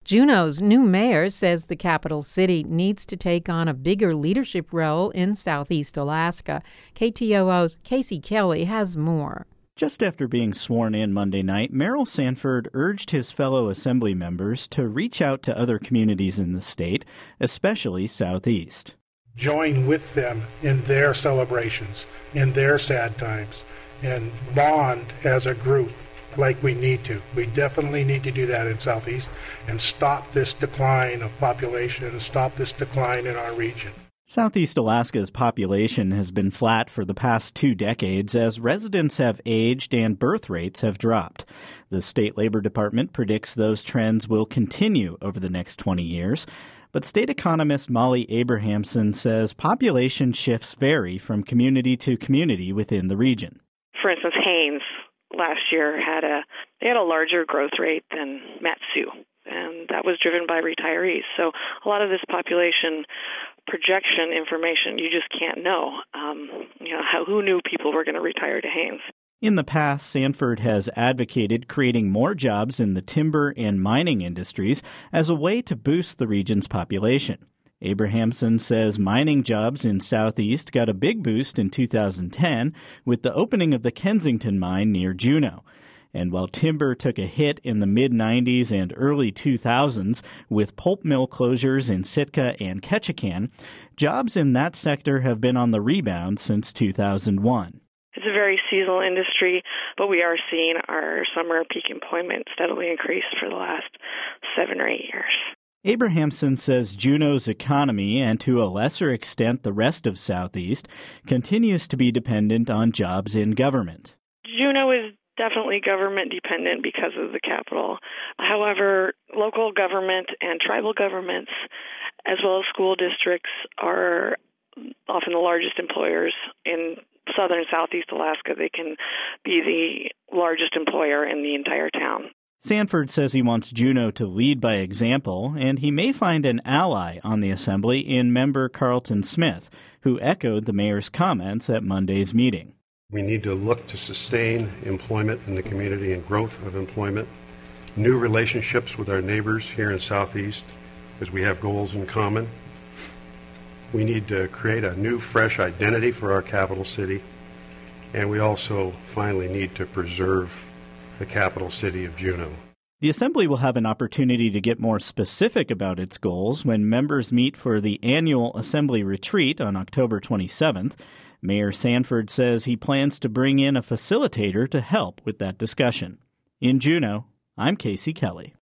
Juneau's new mayor says the capital city needs to take on a bigger leadership role in Southeast Alaska. KTOO's Casey Kelly has more. Just after being sworn in Monday night, Merrill Sanford urged his fellow assembly members to reach out to other communities in the state, especially Southeast. Join with them in their celebrations, in their sad times, and bond as a group like we need to. We definitely need to do that in Southeast and stop this decline of population and stop this decline in our region. Southeast Alaska's population has been flat for the past 2 decades as residents have aged and birth rates have dropped. The State Labor Department predicts those trends will continue over the next 20 years. But state economist Molly Abrahamson says population shifts vary from community to community within the region. For instance, Haines last year had a larger growth rate than Mat-Su, and that was driven by retirees. So a lot of this population projection information you just can't know. Who knew people were going to retire to Haines? In the past, Sanford has advocated creating more jobs in the timber and mining industries as a way to boost the region's population. Abrahamson says mining jobs in Southeast got a big boost in 2010 with the opening of the Kensington mine near Juneau. And while timber took a hit in the mid-90s and early 2000s with pulp mill closures in Sitka and Ketchikan, jobs in that sector have been on the rebound since 2001. It's a very seasonal industry, but we are seeing our summer peak employment steadily increase for the last 7 or 8 years. Abrahamson says Juneau's economy, and to a lesser extent the rest of Southeast, continues to be dependent on jobs in government. Juneau is definitely government dependent because of the capital. However, local government and tribal governments, as well as school districts, are often the largest employers in southern Southeast Alaska. They can be the largest employer in the entire town. Sanford says he wants Juneau to lead by example, and he may find an ally on the Assembly in member Carlton Smith, who echoed the mayor's comments at Monday's meeting. We need to look to sustain employment in the community and growth of employment, new relationships with our neighbors here in Southeast as we have goals in common. We need to create a new, fresh identity for our capital city, and we also finally need to preserve the capital city of Juneau. The Assembly will have an opportunity to get more specific about its goals when members meet for the annual Assembly retreat on October 27th. Mayor Sanford says he plans to bring in a facilitator to help with that discussion. In Juneau, I'm Casey Kelly.